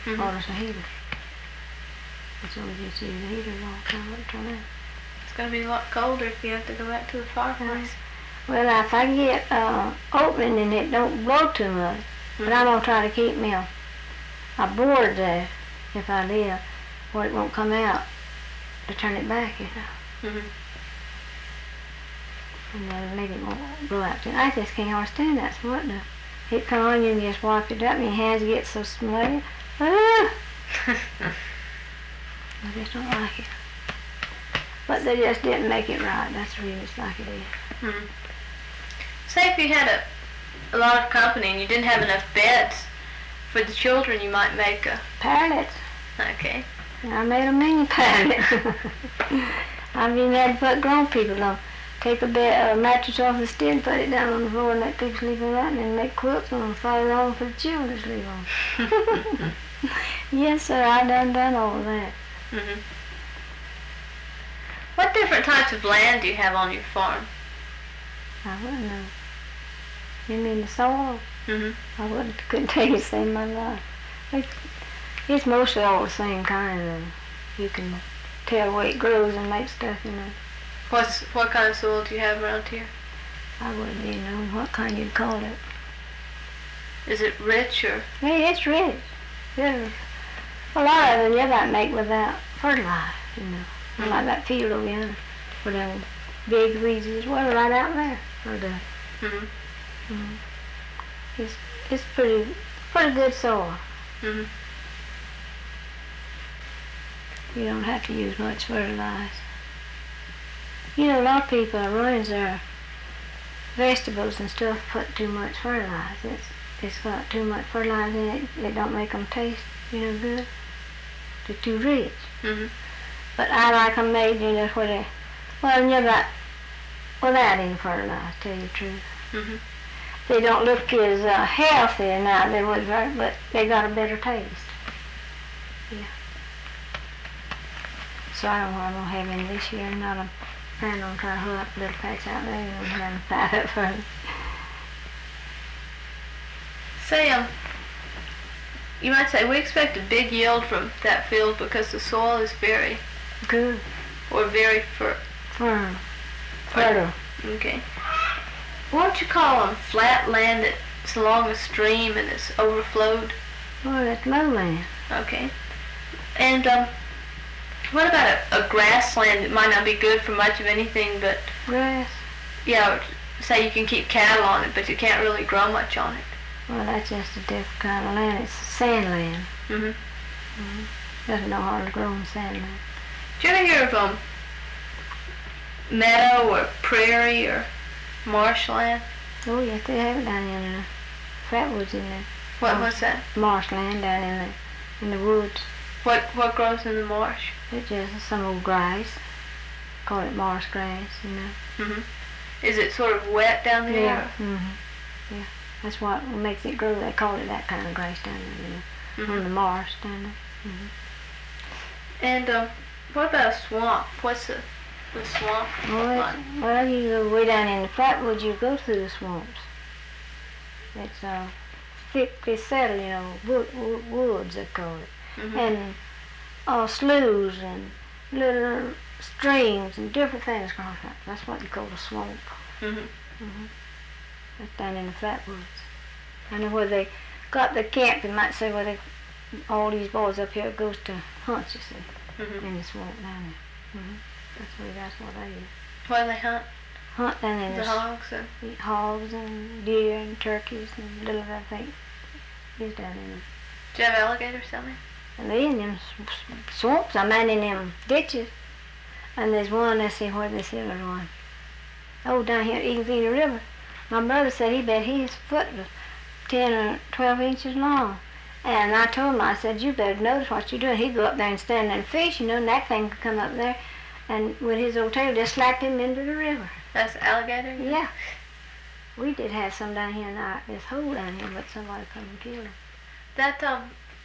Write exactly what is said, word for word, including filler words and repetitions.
Mm-hmm. Or it's a heater. It's only just use the heater all the time. Let turn out. It's going to be a lot colder if you have to go back to the fireplace. Well, if I get uh, opening and it don't blow too much, mm-hmm. but I'm going to try to keep me a, a board there if I live where it won't come out to turn it back, you know. Mm-hmm. And then maybe it won't blow out too. I just can't understand that. So what the? It come on, you can just wipe it up and your hands get so smudgy. Ah! I just don't like it. But they just didn't make it right. That's the reason it's like it is. Mm-hmm. Say if you had a, a lot of company and you didn't have enough beds for the children, you might make a... Pallets. Okay. I made a mini pallets. I mean, you had to put grown people on. Take a bed, a mattress off the stand, put it down on the floor and let people sleep on that, and then make quilts on and follow on for the children to sleep on. Yes, sir, I done done all of that. Mm-hmm. What different types of land do you have on your farm? I wouldn't know. You mean the soil? Mm-hmm. I wouldn't, couldn't tell you to save my life. It's, it's mostly all the same kind of, you can tell where it grows and make stuff, you know. What's, what kind of soil do you have around here? I wouldn't even know what kind you'd call it. Is it rich or? Hey, it's rich. Yeah. A lot of them you might make without fertilizer, you know. Mm-hmm. Like that field over yonder, where them big weeds is, well, right out there. Or the, mm-hmm. Mm-hmm. It's, it's pretty, pretty good soil. Mm-hmm. You don't have to use much fertilizer. You know, a lot of people ruins their vegetables and stuff put too much fertilizer. It's, it's got too much fertilizer in it. It don't make them taste, you know, good. They're too rich. Mm-hmm. But I like them made, you know, where they, well, you got without any fertilizer, to tell you the truth. Mm-hmm. They don't look as uh, healthy now they would, but they got a better taste. Yeah. So I don't know what I'm going to have in this year. I'm not a planning on trying to hull up a little patch out there and then find it further. Say, um, you might say, we expect a big yield from that field because the soil is very good. Or very fer- firm. Fertile. Okay. What would you call them? Flat land that's along a stream and it's overflowed? Oh, that's lowland. Okay. And, um, what about a, a grassland that might not be good for much of anything, but... Grass? Yeah, say you can keep cattle on it, but you can't really grow much on it. Well, that's just a different kind of land. It's sand land. Mm-hmm. Mm-hmm. Doesn't know hardly grow in sand land. Did you ever hear of, um, meadow or prairie or marshland? Oh, yes, they have it down in the flatwoods in there. What was that? Marshland down in the, in the woods. What what grows in the marsh? It's just some old grass. Call it marsh grass, you know. Mm-hmm. Is it sort of wet down there? Yeah. Mm-hmm. Yeah. That's what makes it grow. They call it that kind of grass down there, you know. Mm-hmm. On the marsh down there. Mm-hmm. And um, what about a swamp? What's the, the swamp well, like? Well, you go way down in the flatwoods, you go through the swamps. It's uh, thickly settled, you know, wood, wood, woods they call it. Mm-hmm. And uh, sloughs and little streams and different things. That's what you call a swamp. Mm-hmm. Mm-hmm. That's down in the flatwoods. I know where they got the camp, you might say, where they, all these boys up here goes to hunt, you see, mm-hmm. in the swamp down there. Mm-hmm. That's where that's what they do. Why do they hunt? Hunt down there. The hogs? Or? Eat hogs and deer and turkeys and little, I think, is down in there. Do you have alligators down there? And they in them swamps, I mean in them ditches. And there's one, let's see where this is one. Oh, down here at Eaglevina River. My brother said he bet his foot was ten or twelve inches long. And I told him, I said, you better notice what you're doing. He'd go up there and stand there and fish, you know, and that thing could come up there and with his old tail just slap him into the river. That's alligator? Yeah. We did have some down here in our, this hole down here, but somebody come and killed him. That, um,